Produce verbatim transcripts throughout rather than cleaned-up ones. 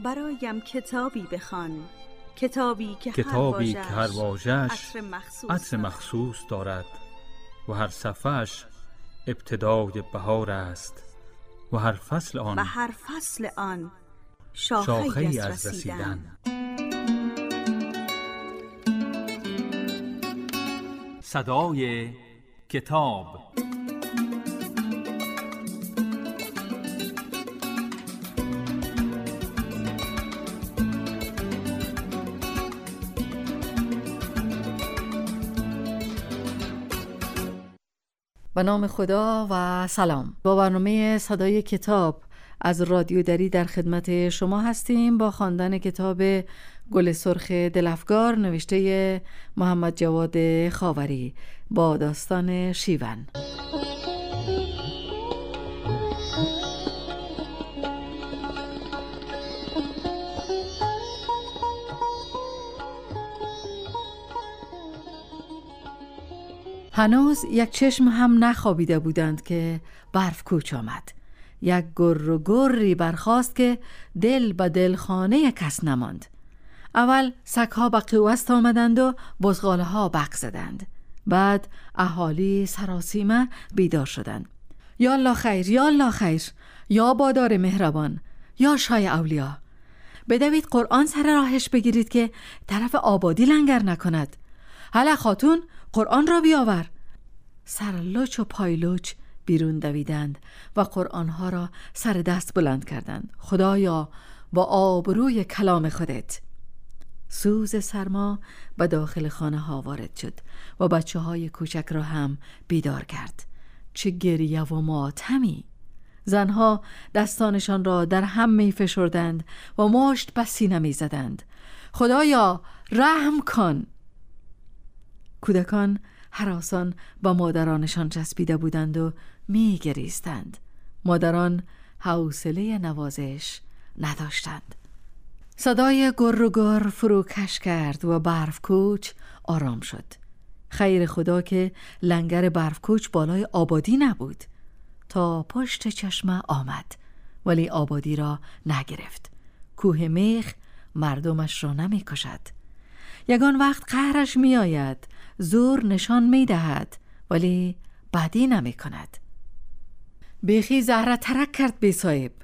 برایم کتابی بخوان، کتابی که کتابی هر که هر واژه‌اش عطر مخصوص, عطر مخصوص دارد و هر صفحه‌اش ابتدای بهار است و هر فصل آن و هر فصل آن شاخه‌ای شاخه‌ای از از رسیدن. صدای کتاب. به نام خدا و سلام. با برنامه صدای کتاب از رادیو دری در خدمت شما هستیم با خواندن کتاب گل سرخ دلفگار نوشته محمد جواد خاوری با داستان شیون. هنوز یک چشم هم نخوابیده بودند که برف کوچ آمد. یک گر و گری برخاست که دل به دل خانه کس نماند. اول سگ‌ها به قیوست آمدند و بزغاله ها بق زدند. بعد اهالی سراسیمه بیدار شدند. یا الله خیر، یا الله خیر، یا بادار مهربان، یا شای اولیا، بدوید قرآن سر راهش بگیرید که طرف آبادی لنگر نکند. هله خاتون، قرآن را بیاور. سرلوچ و پایلوچ بیرون دویدند و قرآنها را سر دست بلند کردند. خدایا با آبروی کلام خودت. سوز سرما به داخل خانه ها وارد شد و بچه های کوچک را هم بیدار کرد. چه گریه و ماتمی! زنها دستانشان را در هم می فشردند و مشت به سینه می زدند. خدایا رحم کن! کودکان هراسان با مادرانشان چسبیده بودند و می گریستند. مادران حوصله نوازش نداشتند. صدای گر و گر فروکش کرد و برف کوچ آرام شد. خیر خدا که لنگر برف کوچ بالای آبادی نبود. تا پشت چشمه آمد ولی آبادی را نگرفت. کوه میخ مردمش را نمی کشد. یگان وقت قهرش می آید، زور نشان می دهد ولی بدی نمی کند. بیخی زهره ترک کرد بی صاحب.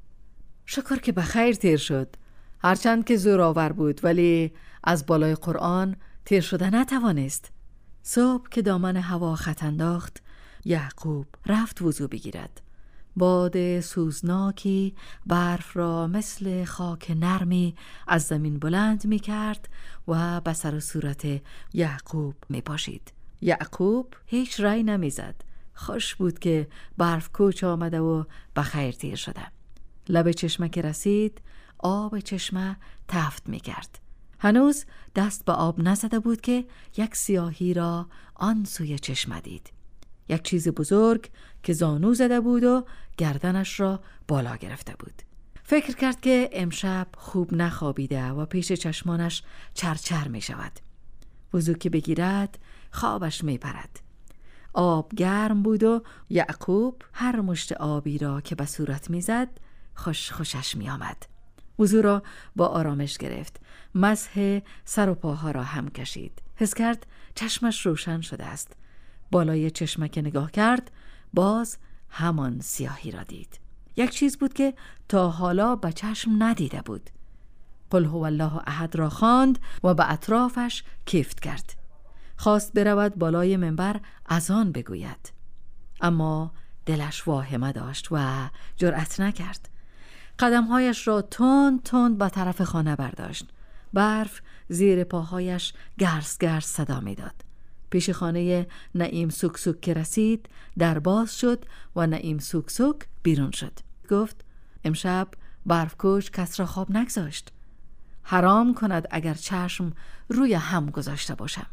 شکر که بخیر تیر شد. هرچند که زور آور بود ولی از بالای قرآن تیر شده نتوانست. صبح که دامن هوا خط انداخت، یعقوب رفت وضو بگیرد. باد سوزناکی برف را مثل خاک نرمی از زمین بلند می کرد و به سر و صورت یعقوب می پاشید. یعقوب هیچ رای نمی زد. خوش بود که برف کوچ آمده و بخیر تیر شده. لب چشمه که رسید آب چشمه تفت می کرد. هنوز دست به آب نزده بود که یک سیاهی را آن سوی چشمه دید. یک چیز بزرگ که زانو زده بود و گردنش را بالا گرفته بود. فکر کرد که امشب خوب نخوابیده و پیش چشمانش چرچر می شود. وضو که بگیرد خوابش می پرد. آب گرم بود و یعقوب هر مشت آبی را که به صورت می زد خوش خوشش می آمد. وضو را با آرامش گرفت. مسح سر و پاها را هم کشید. حس کرد چشمش روشن شده است. بالای چشمه که نگاه کرد باز همان سیاهی را دید. یک چیز بود که تا حالا به چشم ندیده بود. قل هو الله احد را خواند و به اطرافش کفت کرد. خواست برود بالای منبر اذان بگوید، اما دلش واهمه داشت و جرأت نکرد. قدمهایش را تند تند به طرف خانه برداشت. برف زیر پاهایش گرس گرس صدا میداد. پیش خانه نعیم سوک سوک که رسید در باز شد و نعیم سوک سوک بیرون شد. گفت امشب برف کوچ کس را خواب نگذاشت. حرام کند اگر چشم روی هم گذاشته باشم.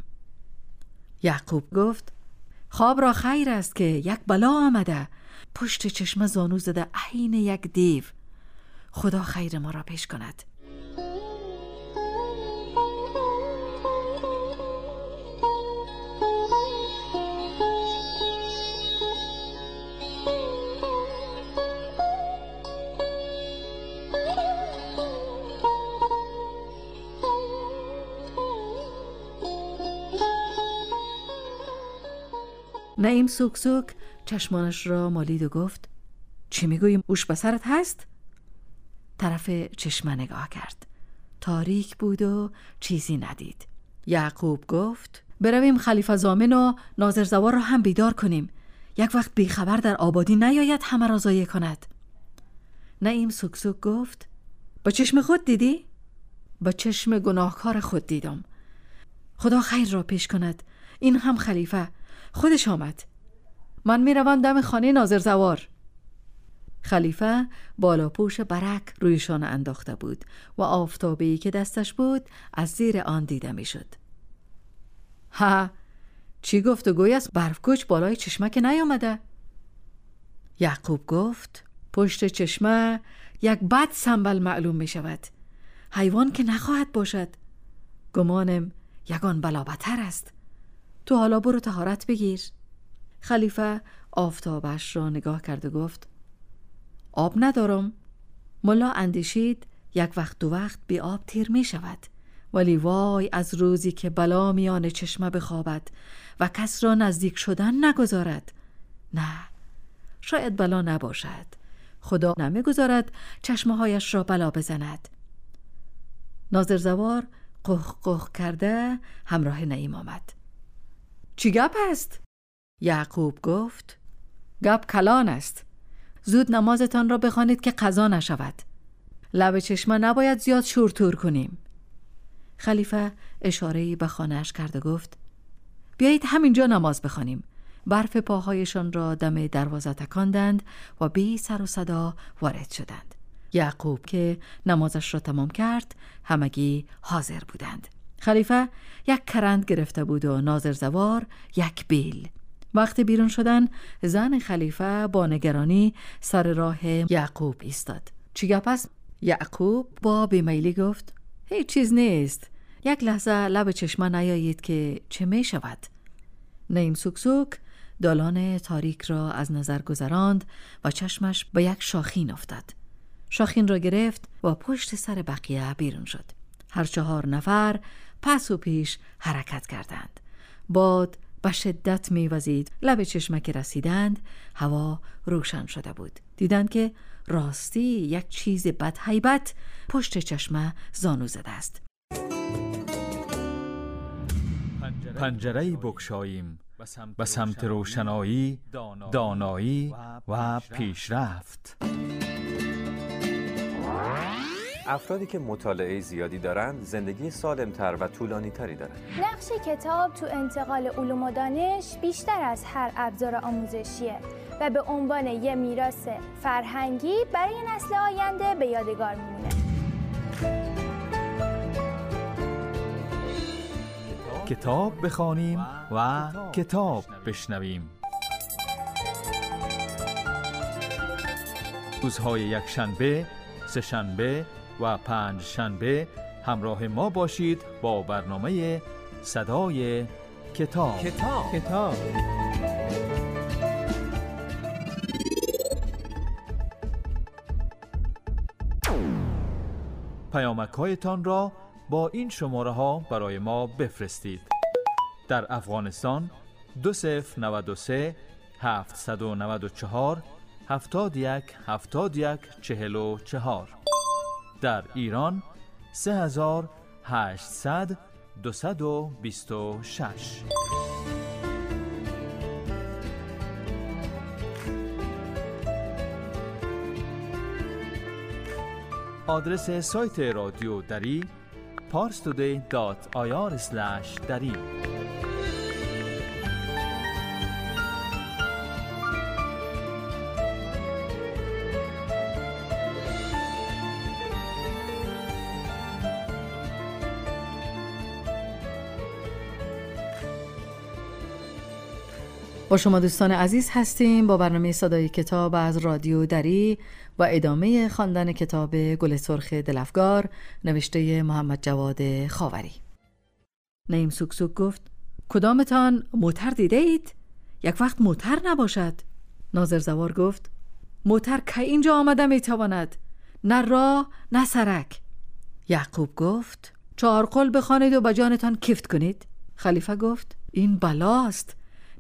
یعقوب گفت خواب را خیر است که یک بلا آمده. پشت چشم زانو زده عین یک دیو. خدا خیر ما را پیش کند. نعیم سوک سوک چشمانش را مالید و گفت چی میگویی؟ اوش بسرت هست؟ طرف چشمه نگاه کرد. تاریک بود و چیزی ندید. یعقوب گفت برویم خلیفه زامن و ناظر زوار را هم بیدار کنیم. یک وقت بیخبر در آبادی نیاید همه را ضایع کند. نعیم سوک سوک گفت با چشم خود دیدی؟ با چشم گناهکار خود دیدم. خدا خیر را پیش کند. این هم خلیفه خودش آمد. من میروم دم خانه ناظر زوار. خلیفه بالا پوش برک رویشان انداخته بود و آفتابی که دستش بود از زیر آن دیده میشد. ها، چی گفت و گوی است برف کوچ بالای چشمه که نیامده؟ یعقوب گفت پشت چشمه یک بد سنبل معلوم می شود. حیوان که نخواهد باشد. گمانم یگان بلا بتر است. تو حالا برو طهارت بگیر. خلیفه آفتابش را نگاه کرد و گفت آب ندارم. ملا اندیشید یک وقت دو وقت بی آب تیر می شود، ولی وای از روزی که بلا میان چشمه بخوابد و کس را نزدیک شدن نگذارد. نه، شاید بلا نباشد. خدا نمیگذارد چشمه هایش را بلا بزند. ناظر زوار قخ قخ کرده همراه نعیم آمد. چی گپ است؟ یعقوب گفت گپ کلان است. زود نمازتان را بخوانید که قضا نشود. لب چشمه نباید زیاد شورتور کنیم. خلیفه اشاره‌ای به خانه‌اش کرد و گفت بیایید همینجا نماز بخوانیم. برف پاهایشان را دم دروازه تکاندند و بی سر و صدا وارد شدند. یعقوب که نمازش را تمام کرد همگی حاضر بودند. خلیفه یک کرند گرفته بود و ناظر زوار یک بیل. وقتی بیرون شدن زن خلیفه با نگرانی سر راه یعقوب ایستاد. چی گپ است؟ یعقوب با بیمیلی گفت هیچ چیز نیست. یک لحظه لب چشمه نیایید که چه می شود. نعیم سوک سوک دالان تاریک را از نظر گذراند و چشمش به یک شاخین افتاد. شاخین را گرفت و پشت سر بقیه بیرون شد. هر چهار نفر پس و پیش حرکت کردند. باد به شدت می‌وزید. لب چشمه که رسیدند هوا روشن شده بود. دیدند که راستی یک چیز بد هیبت پشت چشمه زانو زده است. پنجره بگشاییم به سمت روشنایی، دانایی و پیشرفت. افرادی که مطالعه زیادی دارند زندگی سالمتر و طولانی تری دارند. نقش کتاب تو انتقال علوم و دانش بیشتر از هر ابزار آموزشیه و به عنوان یه میراث فرهنگی برای نسل آینده به یادگار میمونه. کتاب بخوانیم و کتاب بشنویم. روزهای یک شنبه، سه شنبه و پنج شنبه همراه ما باشید با برنامه صدای کتاب. کتاب کتاب پیامک‌هایتان را با این شماره ها برای ما بفرستید. در افغانستان دو صفر نود و سه هفتصد و نود و چهار هفتاد و یک هفتاد و یک چهل و چهار. در ایران سه هزار هشتصد دویست و بیست و شش. آدرس سایت رادیو دری پارستودی دات آی آر اسلش دری. با شما دوستان عزیز هستیم با برنامه صدای کتاب از رادیو دری و ادامه خواندن کتاب گل سرخ دلفگار نوشته محمد جواد خاوری. نعیم سوک سوک گفت کدامتان موتر دیده اید؟ یک وقت موتر نباشد. ناظر زوار گفت موتر که اینجا آمده میتواند، نه راه نه سرک. یعقوب گفت چهار قل بخوانید و با جانتان کفت کنید. خلیفه گفت این بلاست.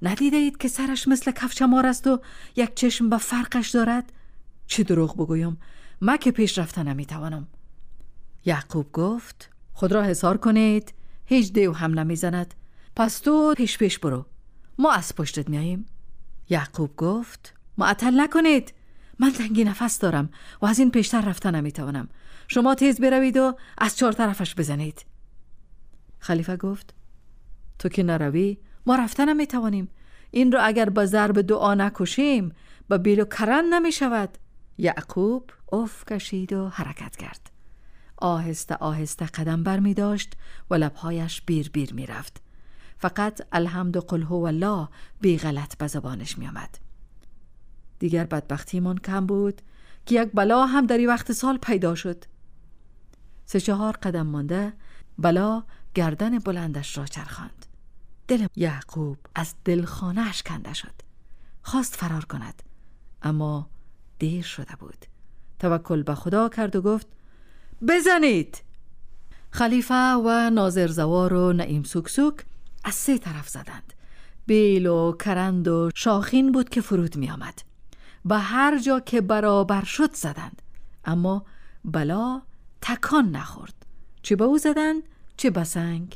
ندیده اید که سرش مثل کفش مار است و یک چشم به فرقش دارد؟ چه دروغ بگویم، من که پیش رفتن نمیتوانم. یعقوب گفت خود را حصار کنید، هیچ دیو هم نمیزند، پس تو پیش پیش برو، ما از پشتت میاییم. یعقوب گفت معطل نکنید، من تنگی نفس دارم و از این پیشتر رفتن نمیتوانم. شما تیز بروید و از چهار طرفش بزنید. خلیفه گفت تو که نروی ما رفتن نمیتوانیم. این رو اگر با ضرب دعا نکشیم با بیل و کرن نمیشود. یعقوب اف کشید و حرکت کرد. آهسته آهسته قدم بر می داشت و لبهایش بیر بیر می رفت. فقط الحمد قل هو الله بی غلط به زبانش می آمد. دیگر بدبختیمان کم بود که یک بلا هم در این وقت سال پیدا شد. سه چهار قدم مانده بلا گردن بلندش را چرخاند. دل یعقوب از دلخانه‌اش کنده شد. خواست فرار کند اما دیر شده بود. توکل به خدا کرد و گفت بزنید. خلیفه و ناظر زوار و نعیم سوکسوک از سه طرف زدند. بیل و کرند و شاخین بود که فرود می آمد. به هر جا که برابر شد زدند، اما بلا تکان نخورد. چه به او زدند چه به سنگ.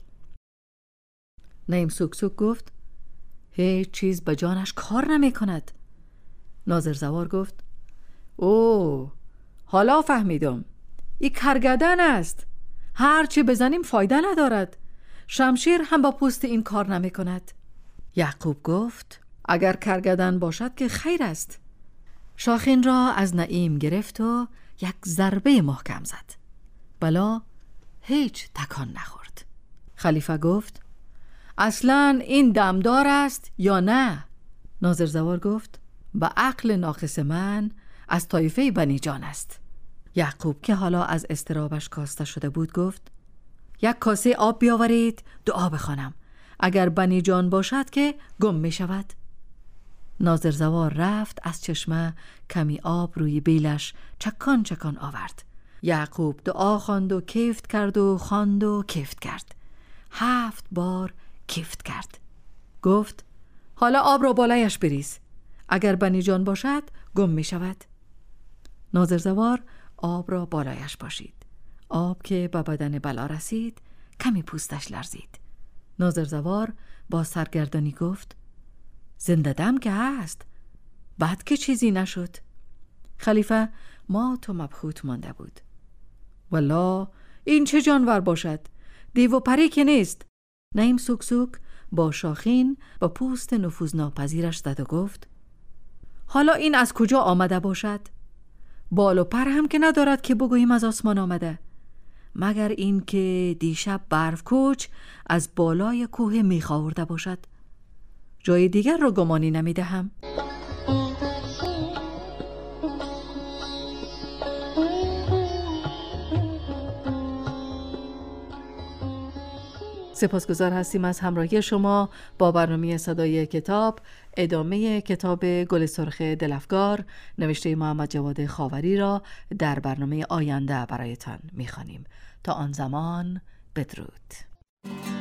نعیم سوکسوک گفت هیچ چیز به جانش کار نمی کند. ناظر زوار گفت اوه حالا فهمیدم، این کرگدن است، هر چه بزنیم فایده ندارد، شمشیر هم با پوست این کار نمی کند. یعقوب گفت اگر کرگدن باشد که خیر است. شاخین را از نعیم گرفت و یک ضربه محکم زد. بلا هیچ تکان نخورد. خلیفه گفت اصلاً این دمدار است یا نه؟ ناظر زوار گفت به عقل ناقص من از طایفه بنی جان است. یعقوب که حالا از اضطرابش کاسته شده بود گفت یک کاسه آب بیاورید دعا بخوانم، اگر بنی جان باشد که گم می شود. ناظر زوار رفت، از چشمه کمی آب روی بیلش چکان چکان آورد. یعقوب دعا خواند و کفت کرد و خواند و کفت کرد. هفت بار کفت کرد. گفت حالا آب را بالایش بریز، اگر بنی جان باشد گم می شود. ناظر زوار آب را بالایش پاشید. آب که به بدن بلا رسید کمی پوستش لرزید. ناظر زوار با سرگردانی گفت زنده دم که هست، بعد که چیزی نشد. خلیفه مات و مبهوت مانده بود. والله این چه جانور باشد، دیو و پری که نیست. نعیم سوکسوک با شاخین با پوست نفوذ ناپذیرش زد و گفت حالا این از کجا آمده باشد؟ بال و پر هم که ندارد که بگوییم از آسمان آمده، مگر این که دیشب برف کوچ از بالای کوه میخ آورده باشد. جای دیگر را گمانی نمیدهم. سپاسگزار هستیم از همراهی شما با برنامه صدای کتاب. ادامه کتاب گل سرخ دلفگار نوشته محمد جواد خاوری را در برنامه آینده برایتان می‌خوانیم. تا آن زمان بدرود.